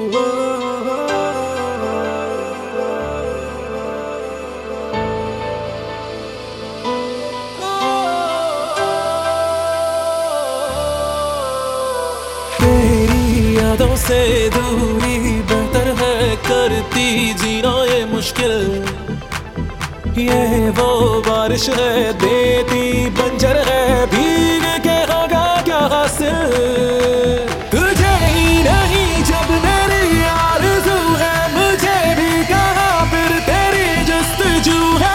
तेरी यादों से दूरी बेहतर है, करती जीना ये मुश्किल। ये वो बारिश है देती बंजर है, भीग के होगा क्या हासिल। तुझे ही नहीं जब मेरी आरज़ू है, मुझे भी कहाँ फिर तेरी जस्तजू है।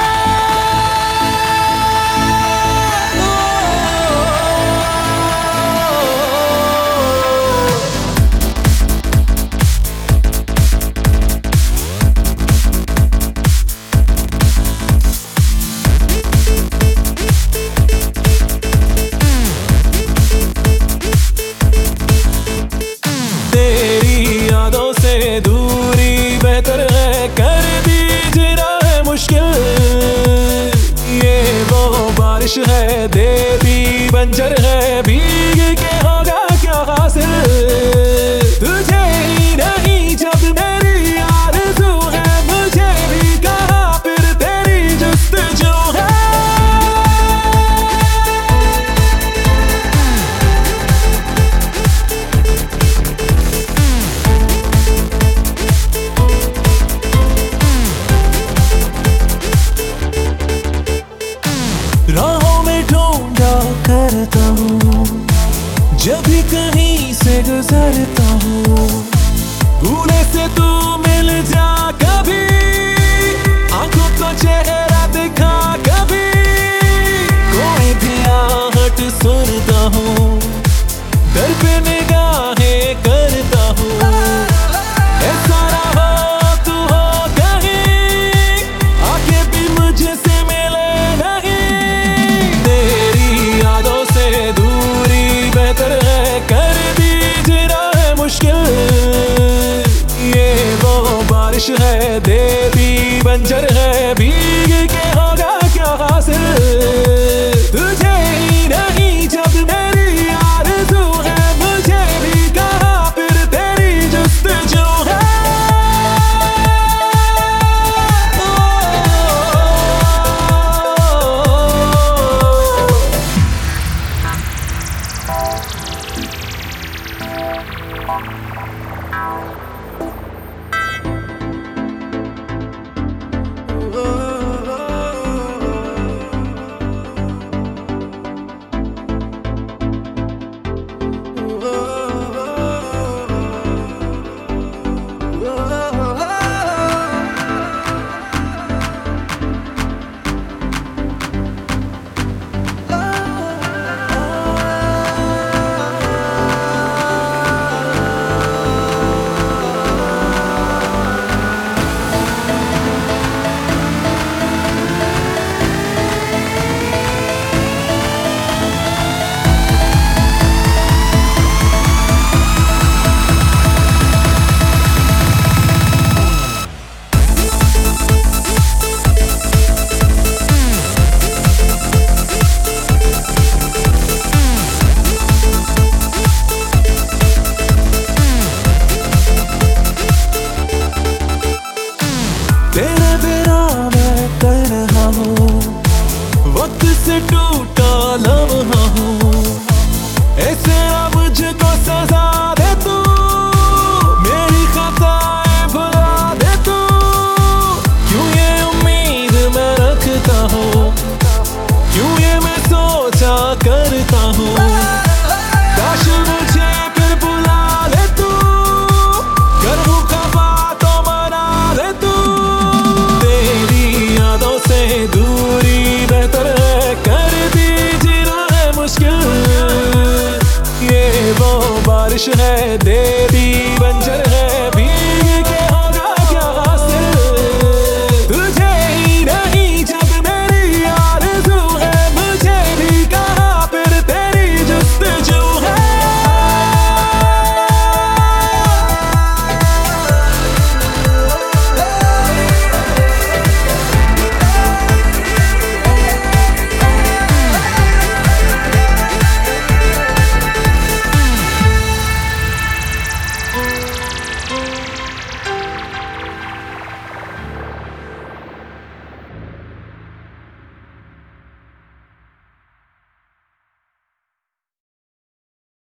दूरी बेहतर है, कर दीजिए है मुश्किल। ये वो बारिश है देती बंजर है, भीग के होगा क्या हासिल। तुझे ही नहीं जब मेरी आरज़ू है, मुझे भी कहाँ फिर तेरी जस्तजू है। राहों में ढूंढा करता हूँ, जब भी कहीं से गुजरता हूँ। भूले से तू मिल जा कभी, आंखों को चेहरा दिखा कभी। कोई भी आहट सुनता हूँ, दर पे निगाहें करता हूँ। ऐसा रहा तू हो कहीं, आके भी मुझसे मिले नहीं। तेरी यादों से दूरी बेहतर है, कर दीजिए है मुश्किल। ये वो बारिश है देती बंजर है, भीग के होगा क्या हासिल। तुझे ही नहीं जब मेरी आरज़ू है, मुझे भी कहाँ फिर तेरी जस्तजू है। तेरे बिना मैं कर रहा हूँ, वक्त से टूटा लम्हा हूँ। ऐसे अब मुझको सजा दे तू, मेरी खताएं भुला दे तू। क्यों ये उम्मीद मैं रखता हूँ, क्यों ये मैं सोचा करता हूँ। काश मुझे फिर बुला ले तू, करूँ खफा तो मना ले तू। दूरी बेहतर है, कर दीजिए है मुश्किल। ये वो बारिश है देती बंजर है,